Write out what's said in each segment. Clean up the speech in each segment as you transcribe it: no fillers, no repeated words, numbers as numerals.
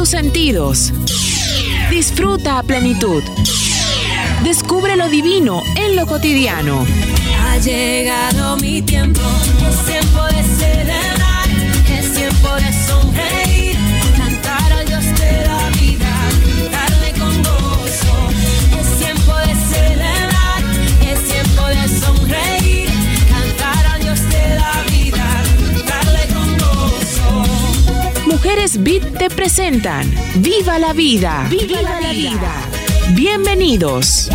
tus sentidos. Disfruta a plenitud. Descubre lo divino en lo cotidiano. Ha llegado mi tiempo, es tiempo de celebrar, es tiempo de sonreír, cantar al Dios de la vida, darle con gozo. Es tiempo de celebrar, es tiempo de sonreír, cantar al Dios de la vida, darle con gozo. Mujeres Beat te presentan Viva la Vida. Viva la Vida. Bienvenidos.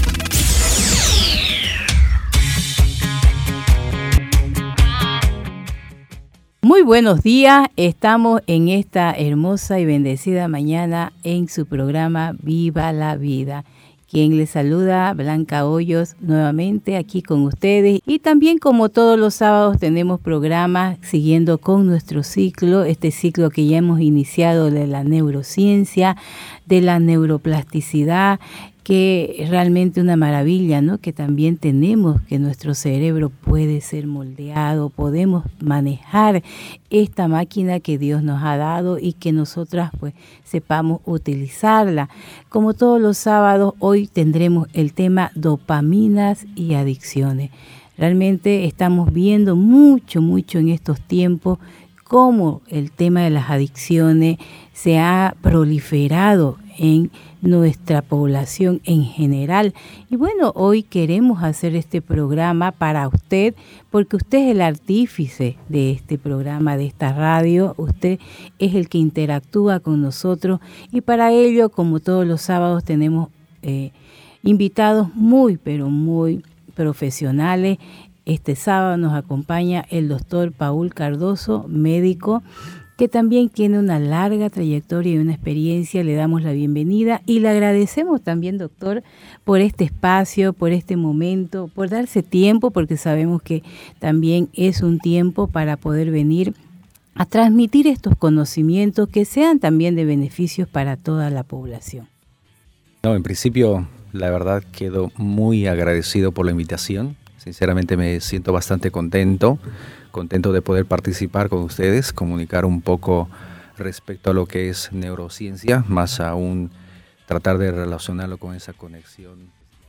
Muy buenos días, estamos en esta hermosa y bendecida mañana en su programa Viva la Vida. Quien les saluda, Blanca Hoyos, nuevamente aquí con ustedes. Y también como todos los sábados tenemos programas siguiendo con nuestro ciclo, este ciclo que ya hemos iniciado de la neurociencia, de la neuroplasticidad, que es realmente una maravilla, ¿no? Que también tenemos que nuestro cerebro puede ser moldeado, podemos manejar esta máquina que Dios nos ha dado y que nosotras pues sepamos utilizarla. Como todos los sábados, hoy tendremos el tema dopaminas y adicciones. Realmente estamos viendo mucho en estos tiempos cómo el tema de las adicciones se ha proliferado en nuestra población en general. Y bueno, hoy queremos hacer este programa para usted, porque usted es el artífice de este programa, de esta radio, usted es el que interactúa con nosotros y para ello, como todos los sábados, tenemos invitados muy profesionales. Este sábado nos acompaña el doctor Paul Cardoso, médico, que también tiene una larga trayectoria y una experiencia. Le damos la bienvenida y le agradecemos también, doctor, por este espacio, por este momento, por darse tiempo, porque sabemos que también es un tiempo para poder venir a transmitir estos conocimientos que sean también de beneficios para toda la población. No, en principio, la verdad, quedo muy agradecido por la invitación. Sinceramente me siento bastante contento de poder participar con ustedes, comunicar un poco respecto a lo que es neurociencia, más aún tratar de relacionarlo con esa conexión.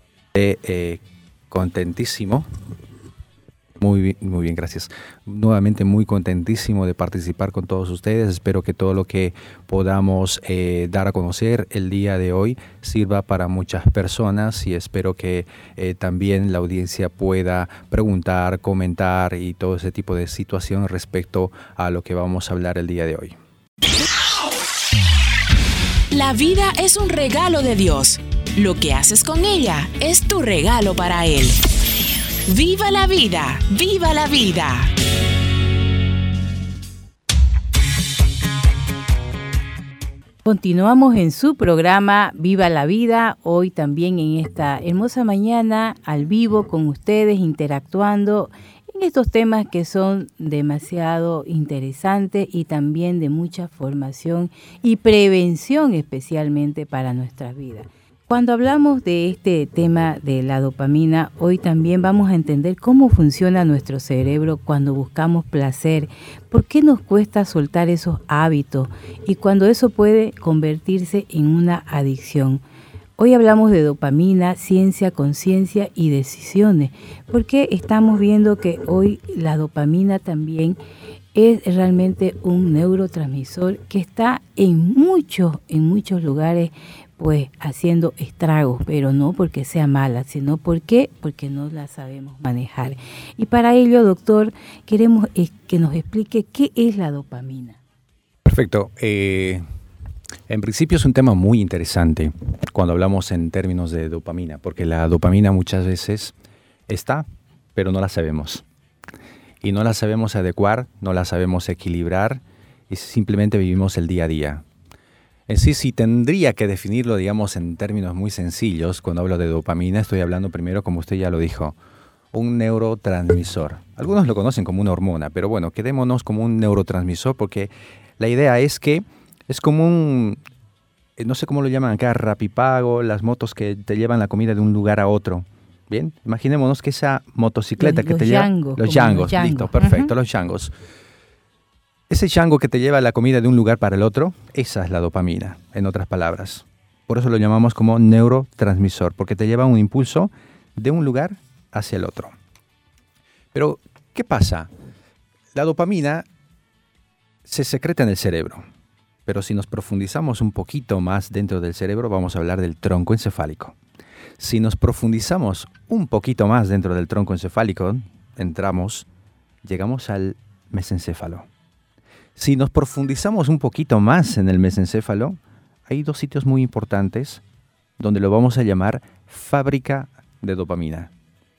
Contentísimo, muy bien, gracias. Nuevamente muy contentísimo de participar con todos ustedes. Espero que todo lo que podamos dar a conocer el día de hoy sirva para muchas personas y espero que también la audiencia pueda preguntar, comentar y todo ese tipo de situación respecto a lo que vamos a hablar el día de hoy. La vida es un regalo de Dios. Lo que haces con ella es tu regalo para Él. ¡Viva la vida! ¡Viva la vida! Continuamos en su programa Viva la Vida, hoy también en esta hermosa mañana al vivo con ustedes, interactuando en estos temas que son demasiado interesantes y también de mucha formación y prevención especialmente para nuestras vidas. Cuando hablamos de este tema de la dopamina, hoy también vamos a entender cómo funciona nuestro cerebro cuando buscamos placer, por qué nos cuesta soltar esos hábitos y cuando eso puede convertirse en una adicción. Hoy hablamos de dopamina, ciencia, conciencia y decisiones, porque estamos viendo que hoy la dopamina también es realmente un neurotransmisor que está en muchos lugares pues haciendo estragos, pero no porque sea mala, sino porque no la sabemos manejar. Y para ello, doctor, queremos que nos explique qué es la dopamina. Perfecto. En principio es un tema muy interesante cuando hablamos en términos de dopamina, porque la dopamina muchas veces está, pero no la sabemos. Y no la sabemos adecuar, no la sabemos equilibrar y simplemente vivimos el día a día. En sí, si tendría que definirlo, digamos, en términos muy sencillos, cuando hablo de dopamina, estoy hablando primero, como usted ya lo dijo, un neurotransmisor. Algunos lo conocen como una hormona, pero bueno, quedémonos como un neurotransmisor porque la idea es que es como un, no sé cómo lo llaman acá, rapipago, las motos que te llevan la comida de un lugar a otro. Bien, imaginémonos que esa motocicleta que te lleva... Los yangos, listo, perfecto, los yangos. Ese chango que te lleva la comida de un lugar para el otro, esa es la dopamina, en otras palabras. Por eso lo llamamos como neurotransmisor, porque te lleva un impulso de un lugar hacia el otro. Pero, ¿qué pasa? La dopamina se secreta en el cerebro, pero si nos profundizamos un poquito más dentro del cerebro, vamos a hablar del tronco encefálico. Si nos profundizamos un poquito más dentro del tronco encefálico, llegamos al mesencéfalo. Si nos profundizamos un poquito más en el mesencéfalo, hay dos sitios muy importantes donde lo vamos a llamar fábrica de dopamina.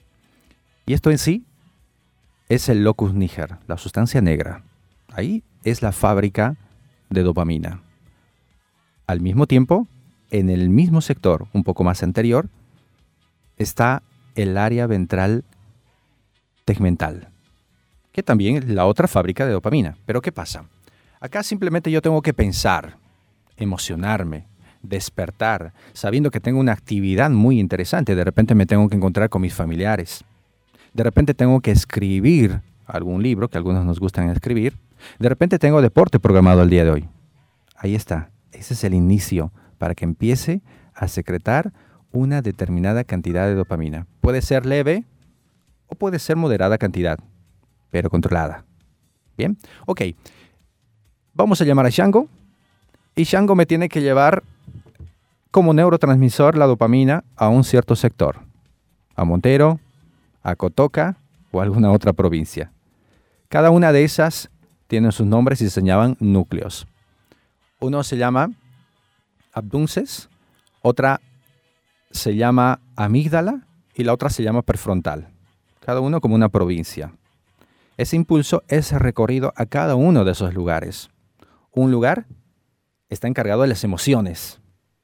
Y esto en sí es el locus niger, la sustancia negra. Ahí es la fábrica de dopamina. Al mismo tiempo, en el mismo sector, un poco más anterior, está el área ventral tegmental, que también es la otra fábrica de dopamina. Pero ¿qué pasa? Acá simplemente yo tengo que pensar, emocionarme, despertar, sabiendo que tengo una actividad muy interesante. De repente me tengo que encontrar con mis familiares. De repente tengo que escribir algún libro, que a algunos nos gustan escribir. De repente tengo deporte programado el día de hoy. Ahí está. Ese es el inicio para que empiece a secretar una determinada cantidad de dopamina. Puede ser leve o puede ser moderada cantidad, pero controlada. ¿Bien? Ok. Vamos a llamar a Shango. Y Shango me tiene que llevar como neurotransmisor la dopamina a un cierto sector. A Montero, a Cotoca o a alguna otra provincia. Cada una de esas tiene sus nombres y se llaman núcleos. Uno se llama abduces, otra se llama amígdala y la otra se llama prefrontal. Cada uno como una provincia. Ese impulso es recorrido a cada uno de esos lugares. Un lugar está encargado de las emociones.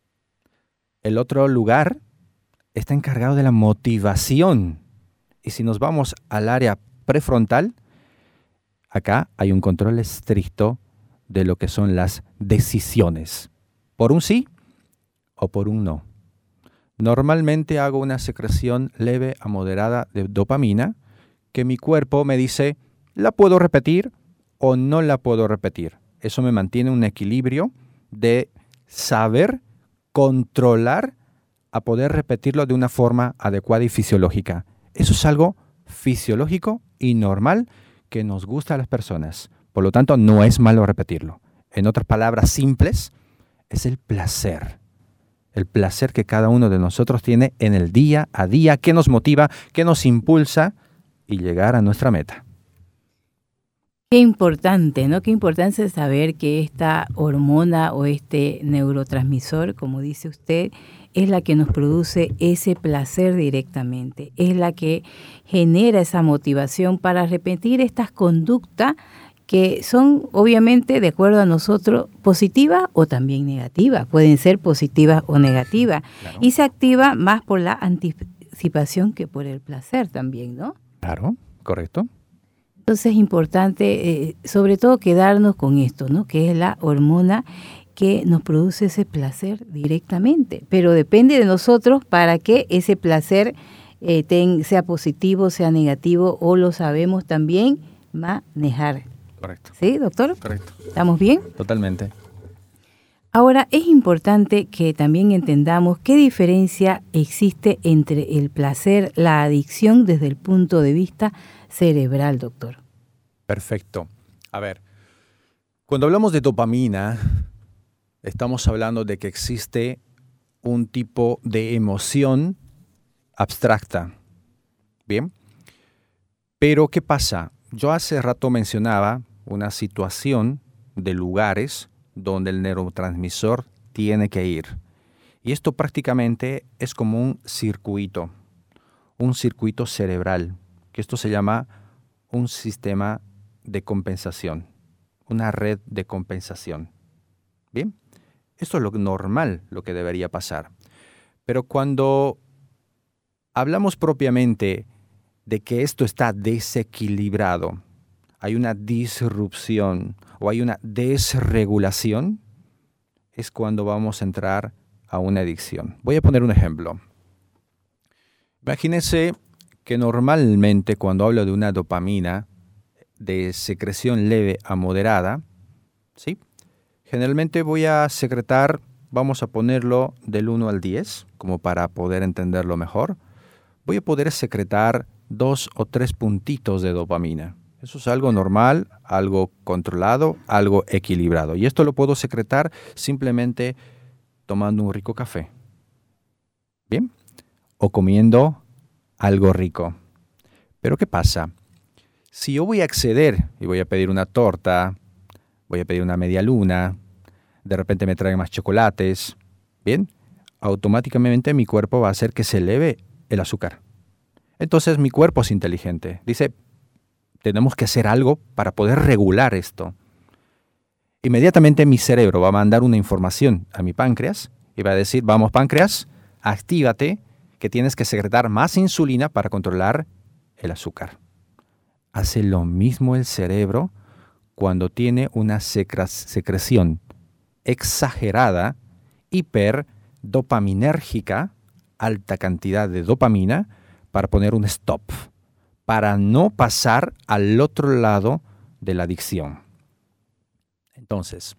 El otro lugar está encargado de la motivación. Y si nos vamos al área prefrontal, acá hay un control estricto de lo que son las decisiones. Por un sí o por un no. Normalmente hago una secreción leve a moderada de dopamina que mi cuerpo me dice, ¿la puedo repetir o no la puedo repetir? Eso me mantiene un equilibrio de saber controlar a poder repetirlo de una forma adecuada y fisiológica. Eso es algo fisiológico y normal que nos gusta a las personas. Por lo tanto, no es malo repetirlo. En otras palabras simples, es el placer. El placer que cada uno de nosotros tiene en el día a día, que nos motiva, que nos impulsa y llegar a nuestra meta. Qué importante, ¿no? Qué importante saber que esta hormona o este neurotransmisor, como dice usted, es la que nos produce ese placer directamente, es la que genera esa motivación para repetir estas conductas que son obviamente de acuerdo a nosotros positivas o también negativas, pueden ser positivas o negativas, claro. Y se activa más por la anticipación que por el placer también, ¿no? Claro, correcto. Entonces es importante sobre todo quedarnos con esto, ¿no? Que es la hormona que nos produce ese placer directamente, pero depende de nosotros para que ese placer sea positivo, sea negativo o lo sabemos también manejar. Correcto. ¿Sí, doctor? Correcto. ¿Estamos bien? Totalmente. Ahora, es importante que también entendamos qué diferencia existe entre el placer, la adicción desde el punto de vista cerebral, doctor. Perfecto. A ver, cuando hablamos de dopamina, estamos hablando de que existe un tipo de emoción abstracta. ¿Bien? Pero, ¿qué pasa? Yo hace rato mencionaba una situación de lugares donde el neurotransmisor tiene que ir. Y esto prácticamente es como un circuito cerebral, que esto se llama un sistema de compensación, una red de compensación. ¿Bien? Esto es lo normal, lo que debería pasar. Pero cuando hablamos propiamente de que esto está desequilibrado, hay una disrupción o hay una desregulación, es cuando vamos a entrar a una adicción. Voy a poner un ejemplo. Imagínense que normalmente cuando hablo de una dopamina, de secreción leve a moderada, ¿sí? Generalmente voy a secretar, vamos a ponerlo del 1 al 10, como para poder entenderlo mejor. Voy a poder secretar 2 o 3 puntitos de dopamina. Eso es algo normal, algo controlado, algo equilibrado. Y esto lo puedo secretar simplemente tomando un rico café. ¿Bien? O comiendo algo rico. Pero ¿qué pasa? Si yo voy a acceder y voy a pedir una torta, voy a pedir una media luna, de repente me traen más chocolates, ¿bien? Automáticamente mi cuerpo va a hacer que se eleve el azúcar. Entonces mi cuerpo es inteligente. Dice, tenemos que hacer algo para poder regular esto. Inmediatamente mi cerebro va a mandar una información a mi páncreas y va a decir, vamos páncreas, actívate, que tienes que secretar más insulina para controlar el azúcar. Hace lo mismo el cerebro cuando tiene una secreción exagerada, hiperdopaminérgica, alta cantidad de dopamina, para poner un stop, para no pasar al otro lado de la adicción. Entonces,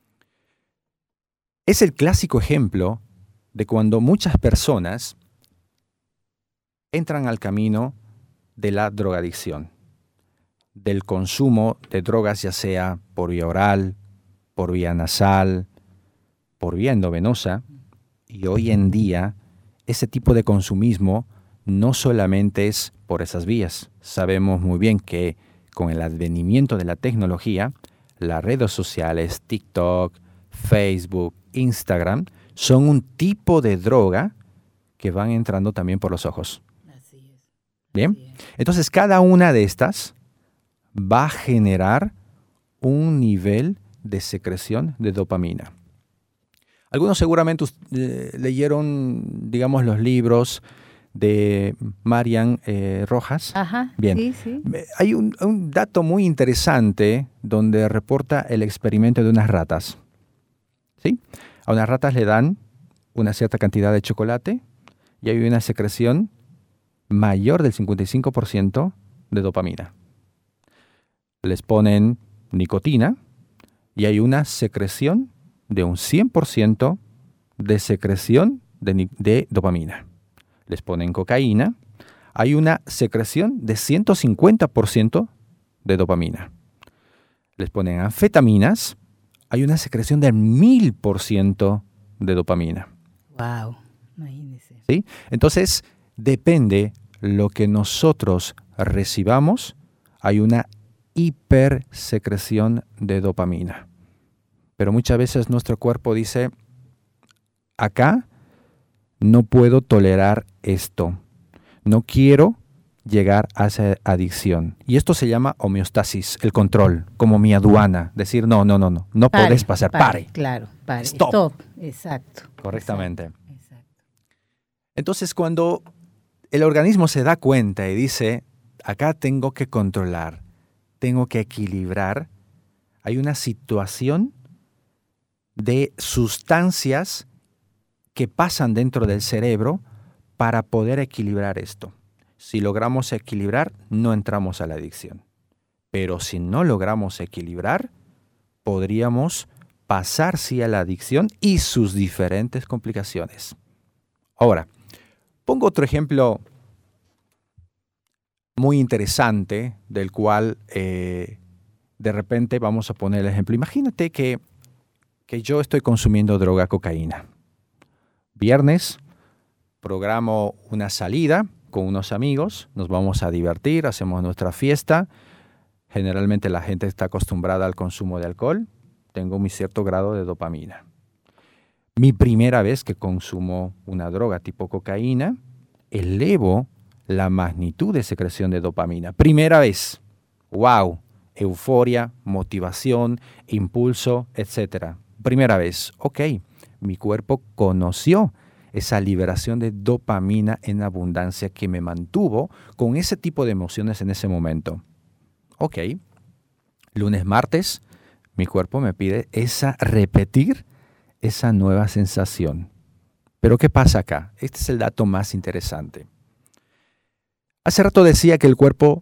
es el clásico ejemplo de cuando muchas personas entran al camino de la drogadicción, del consumo de drogas, ya sea por vía oral, por vía nasal, por vía endovenosa, y hoy en día ese tipo de consumismo no solamente es por esas vías. Sabemos muy bien que con el advenimiento de la tecnología, las redes sociales, TikTok, Facebook, Instagram, son un tipo de droga que van entrando también por los ojos. Así es. ¿Bien? Así es. Entonces, cada una de estas va a generar un nivel de secreción de dopamina. Algunos seguramente leyeron, digamos, los libros de Marian Rojas. Ajá, Bien. sí, sí. Hay un dato muy interesante donde reporta el experimento de unas ratas. ¿Sí? A unas ratas le dan una cierta cantidad de chocolate y hay una secreción mayor del 55% de dopamina. Les ponen nicotina y hay una secreción de un 100% de secreción de dopamina. Les ponen cocaína, hay una secreción de 150% de dopamina. Les ponen anfetaminas, hay una secreción del 1000% de dopamina. Wow, imagínese. ¿Sí? Entonces, depende lo que nosotros recibamos, hay una hipersecreción de dopamina. Pero muchas veces nuestro cuerpo dice, acá no puedo tolerar esto, no quiero llegar a esa adicción. Y esto se llama homeostasis, el control, como mi aduana, decir no podés pasar, pare. Claro, pare. Stop. Exacto. Correctamente. Exacto. Entonces, cuando el organismo se da cuenta y dice, acá tengo que controlar, tengo que equilibrar, hay una situación de sustancias que pasan dentro del cerebro para poder equilibrar esto. Si logramos equilibrar, no entramos a la adicción. Pero si no logramos equilibrar, podríamos pasar sí a la adicción y sus diferentes complicaciones. Ahora, pongo otro ejemplo muy interesante del cual de repente vamos a poner el ejemplo. Imagínate que yo estoy consumiendo droga, cocaína. Viernes, programo una salida con unos amigos, nos vamos a divertir, hacemos nuestra fiesta. Generalmente la gente está acostumbrada al consumo de alcohol. Tengo mi cierto grado de dopamina. Mi primera vez que consumo una droga tipo cocaína, elevo la magnitud de secreción de dopamina. Primera vez. ¡Wow! Euforia, motivación, impulso, etc. Primera vez. Ok, mi cuerpo conoció esa liberación de dopamina en abundancia que me mantuvo con ese tipo de emociones en ese momento. Ok, lunes, martes, mi cuerpo me pide repetir esa nueva sensación. Pero ¿qué pasa acá? Este es el dato más interesante. Hace rato decía que el cuerpo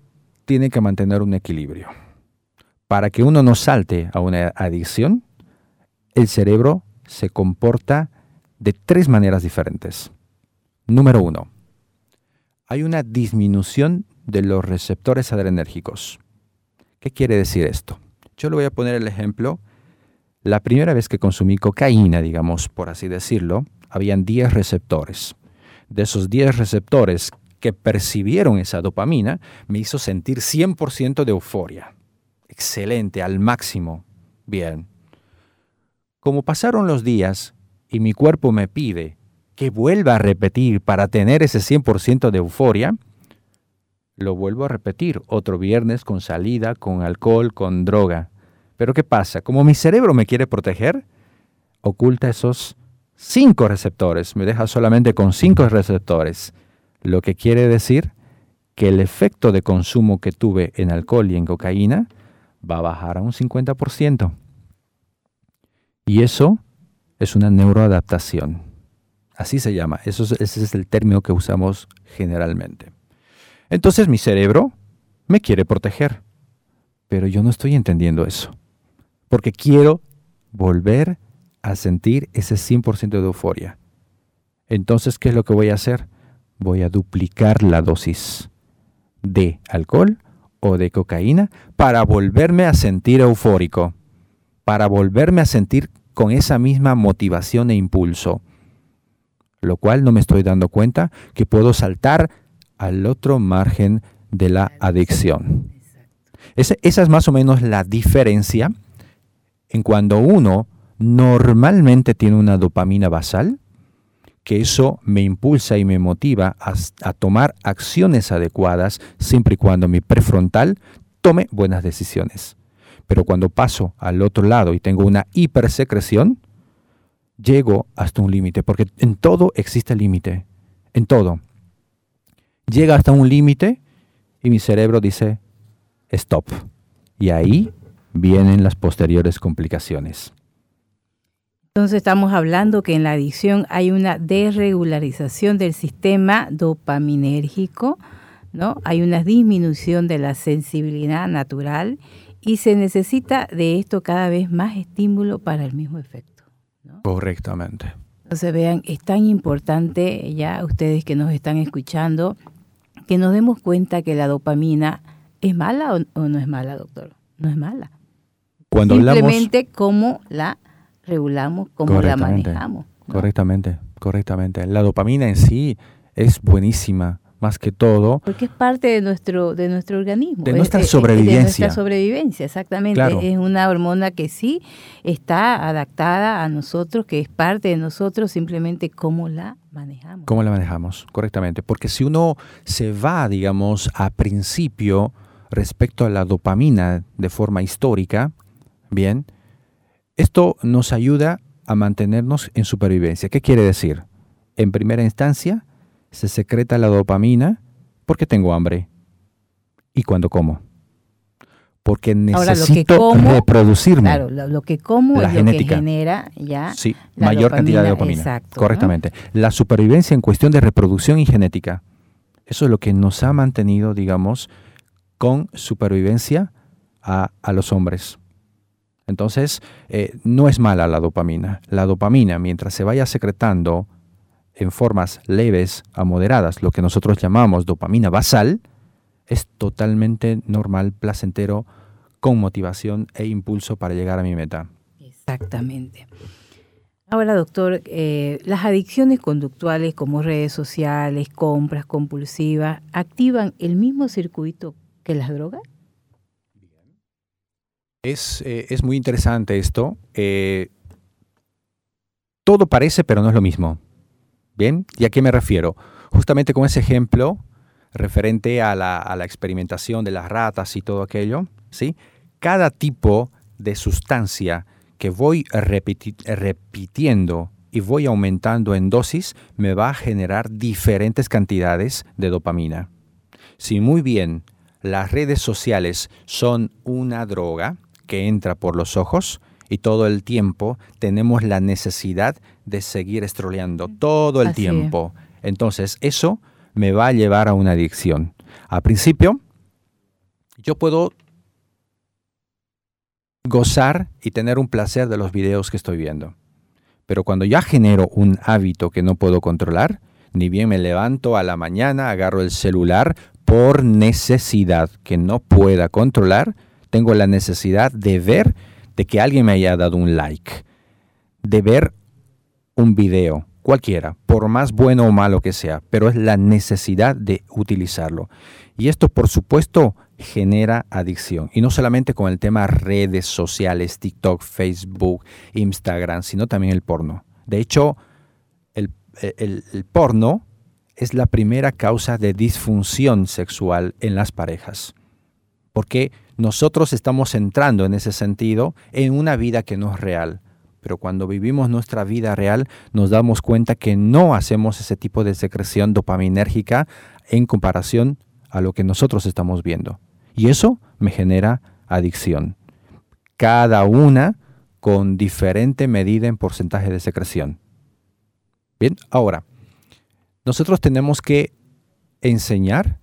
tiene que mantener un equilibrio. Para que uno no salte a una adicción, el cerebro se comporta de 3 maneras diferentes. Número 1. Hay una disminución de los receptores adrenérgicos. ¿Qué quiere decir esto? Yo le voy a poner el ejemplo. La primera vez que consumí cocaína, digamos, por así decirlo, habían 10 receptores. De esos 10 receptores que percibieron esa dopamina, me hizo sentir 100% de euforia. Excelente, al máximo. Bien. Como pasaron los días y mi cuerpo me pide que vuelva a repetir para tener ese 100% de euforia, lo vuelvo a repetir otro viernes con salida, con alcohol, con droga. Pero ¿qué pasa? Como mi cerebro me quiere proteger, oculta esos 5 receptores, me deja solamente con 5 receptores. Lo que quiere decir que el efecto de consumo que tuve en alcohol y en cocaína va a bajar a un 50%. Y eso es una neuroadaptación. Así se llama. Ese es el término que usamos generalmente. Entonces mi cerebro me quiere proteger, pero yo no estoy entendiendo eso, porque quiero volver a sentir ese 100% de euforia. Entonces, ¿qué es lo que voy a hacer? Voy a duplicar la dosis de alcohol o de cocaína para volverme a sentir eufórico, para volverme a sentir con esa misma motivación e impulso, lo cual no me estoy dando cuenta que puedo saltar al otro margen de la adicción. Esa es más o menos la diferencia en cuando uno normalmente tiene una dopamina basal, que eso me impulsa y me motiva a tomar acciones adecuadas siempre y cuando mi prefrontal tome buenas decisiones. Pero cuando paso al otro lado y tengo una hipersecreción, llego hasta un límite, porque en todo existe límite, en todo. Llega hasta un límite y mi cerebro dice, stop. Y ahí vienen las posteriores complicaciones. Entonces estamos hablando que en la adicción hay una desregularización del sistema dopaminérgico, ¿no? Hay una disminución de la sensibilidad natural y se necesita de esto cada vez más estímulo para el mismo efecto, ¿no? Correctamente. Entonces vean, es tan importante ya ustedes que nos están escuchando que nos demos cuenta que la dopamina es mala o no es mala, doctor. No es mala. Cuando simplemente cómo la regulamos, cómo la manejamos, ¿no? Correctamente. La dopamina en sí es buenísima, más que todo. Porque es parte de nuestro organismo. De nuestra sobrevivencia. De nuestra sobrevivencia, exactamente. Claro. Es una hormona que sí está adaptada a nosotros, que es parte de nosotros, simplemente cómo la manejamos. ¿Cómo la manejamos? Correctamente. Porque si uno se va, digamos, a principio respecto a la dopamina de forma histórica, bien, esto nos ayuda a mantenernos en supervivencia. ¿Qué quiere decir? En primera instancia, se secreta la dopamina porque tengo hambre. ¿Y cuando como? Porque necesito reproducirme. Claro, lo que como es genética. Lo que genera ya sí, mayor cantidad de dopamina. Exacto, correctamente. ¿no? La supervivencia en cuestión de reproducción y genética. Eso es lo que nos ha mantenido, digamos, con supervivencia a los hombres. Entonces, no es mala la dopamina. La dopamina, mientras se vaya secretando en formas leves a moderadas, lo que nosotros llamamos dopamina basal, es totalmente normal, placentero, con motivación e impulso para llegar a mi meta. Exactamente. Ahora, doctor, las adicciones conductuales como redes sociales, compras compulsivas, ¿activan el mismo circuito que las drogas? Es muy interesante esto. Todo parece, pero no es lo mismo. ¿Bien? ¿Y a qué me refiero? Justamente con ese ejemplo referente a la experimentación de las ratas y todo aquello, ¿sí? Cada tipo de sustancia que voy repitiendo y voy aumentando en dosis me va a generar diferentes cantidades de dopamina. Si muy bien las redes sociales son una droga que entra por los ojos y todo el tiempo tenemos la necesidad de seguir scrolleando todo el tiempo. Entonces, eso me va a llevar a una adicción. Al principio, yo puedo gozar y tener un placer de los videos que estoy viendo. Pero cuando ya genero un hábito que no puedo controlar, ni bien me levanto a la mañana, agarro el celular por necesidad que no pueda controlar, tengo la necesidad de ver, de que alguien me haya dado un like, de ver un video, cualquiera, por más bueno o malo que sea, pero es la necesidad de utilizarlo. Y esto, por supuesto, genera adicción. Y no solamente con el tema redes sociales, TikTok, Facebook, Instagram, sino también el porno. De hecho, el porno es la primera causa de disfunción sexual en las parejas. Porque nosotros estamos entrando en ese sentido en una vida que no es real. Pero cuando vivimos nuestra vida real, nos damos cuenta que no hacemos ese tipo de secreción dopaminérgica en comparación a lo que nosotros estamos viendo. Y eso me genera adicción. Cada una con diferente medida en porcentaje de secreción. Bien, ahora, nosotros tenemos que enseñar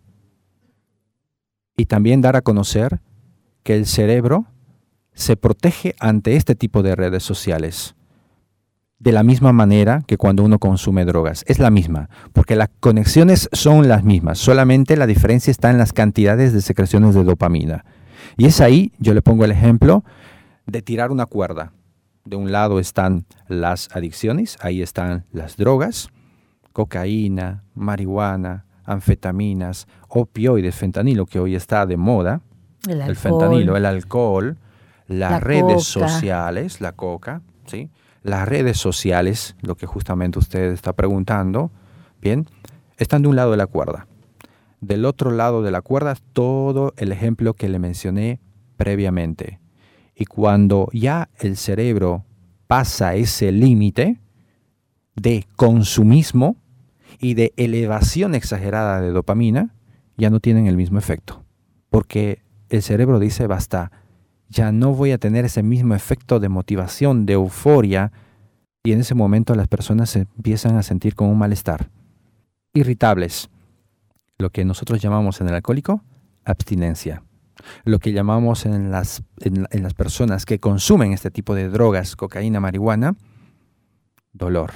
y también dar a conocer que el cerebro se protege ante este tipo de redes sociales. De la misma manera que cuando uno consume drogas. Es la misma, porque las conexiones son las mismas. Solamente la diferencia está en las cantidades de secreciones de dopamina. Y es ahí, yo le pongo el ejemplo de tirar una cuerda. De un lado están las adicciones, ahí están las drogas, cocaína, marihuana, anfetaminas, opioides, fentanilo, que hoy está de moda. El fentanilo, el alcohol, las redes sociales, la coca, ¿sí? Las redes sociales, lo que justamente usted está preguntando, bien, están de un lado de la cuerda. Del otro lado de la cuerda, todo el ejemplo que le mencioné previamente. Y cuando ya el cerebro pasa ese límite de consumismo y de elevación exagerada de dopamina, ya no tienen el mismo efecto. Porque el cerebro dice, basta, ya no voy a tener ese mismo efecto de motivación, de euforia, y en ese momento las personas se empiezan a sentir con un malestar. Irritables, lo que nosotros llamamos en el alcohólico, abstinencia. Lo que llamamos en las personas que consumen este tipo de drogas, cocaína, marihuana, dolor.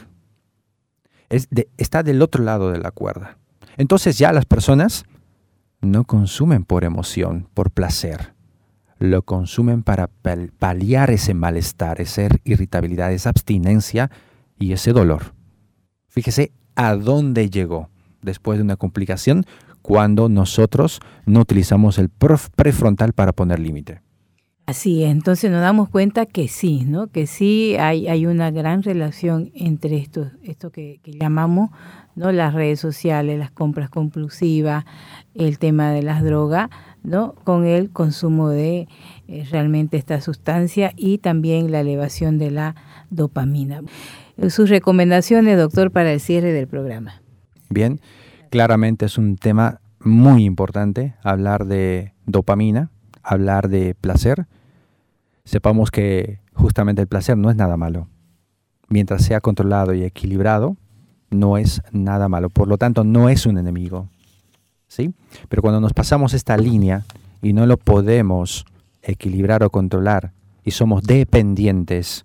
Está del otro lado de la cuerda. Entonces ya las personas no consumen por emoción, por placer. Lo consumen para paliar ese malestar, esa irritabilidad, esa abstinencia y ese dolor. Fíjese a dónde llegó después de una complicación cuando nosotros no utilizamos el prefrontal para poner límite. Así es, entonces nos damos cuenta que sí, ¿no? Que sí hay una gran relación entre esto que llamamos, ¿no? Las redes sociales, las compras compulsivas, el tema de las drogas, ¿no? Con el consumo de realmente esta sustancia y también la elevación de la dopamina. Sus recomendaciones, doctor, para el cierre del programa. Bien, claramente es un tema muy importante hablar de dopamina, hablar de placer. Sepamos que justamente el placer no es nada malo. Mientras sea controlado y equilibrado, no es nada malo. Por lo tanto, no es un enemigo, ¿sí? Pero cuando nos pasamos esta línea y no lo podemos equilibrar o controlar y somos dependientes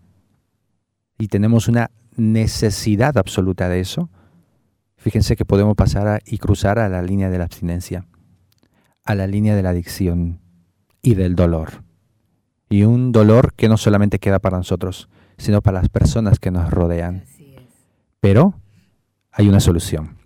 y tenemos una necesidad absoluta de eso, fíjense que podemos pasar y cruzar a la línea de la abstinencia, a la línea de la adicción y del dolor. Y un dolor que no solamente queda para nosotros, sino para las personas que nos rodean. Pero hay una solución.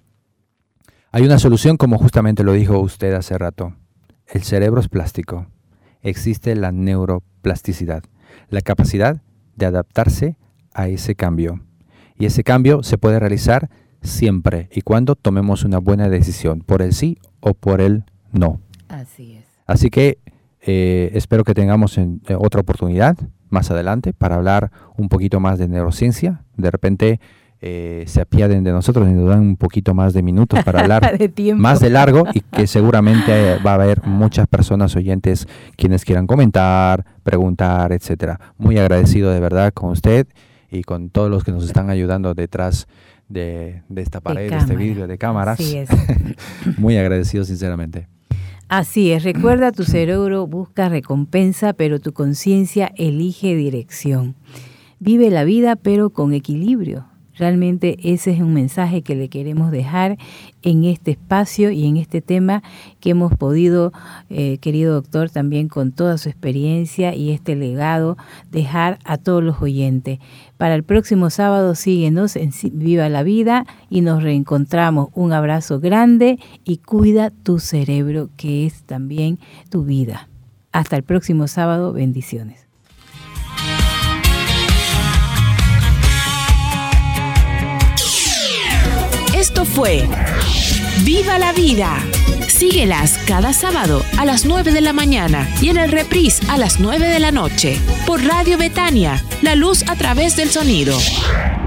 Hay una solución, como justamente lo dijo usted hace rato. El cerebro es plástico. Existe la neuroplasticidad, la capacidad de adaptarse a ese cambio. Y ese cambio se puede realizar siempre y cuando tomemos una buena decisión, por el sí o por el no. Así es. Así que espero que tengamos otra oportunidad más adelante para hablar un poquito más de neurociencia. De repente se apiaden de nosotros y nos dan un poquito más de minutos para hablar más de largo, y que seguramente va a haber muchas personas oyentes quienes quieran comentar, preguntar, etcétera. Muy agradecido de verdad con usted y con todos los que nos están ayudando detrás de esta pared, de este vidrio de cámaras. Así es. Muy agradecido sinceramente. Así es, recuerda, tu cerebro busca recompensa, pero tu conciencia elige dirección. Vive la vida, pero con equilibrio. Realmente ese es un mensaje que le queremos dejar en este espacio y en este tema que hemos podido, querido doctor, también con toda su experiencia y este legado, dejar a todos los oyentes. Para el próximo sábado síguenos en Viva la Vida y nos reencontramos. Un abrazo grande y cuida tu cerebro, que es también tu vida. Hasta el próximo sábado, bendiciones. Esto fue Viva la Vida. Síguelas cada sábado a las 9 de la mañana y en el reprise a las 9 de la noche por Radio Betania, la luz a través del sonido.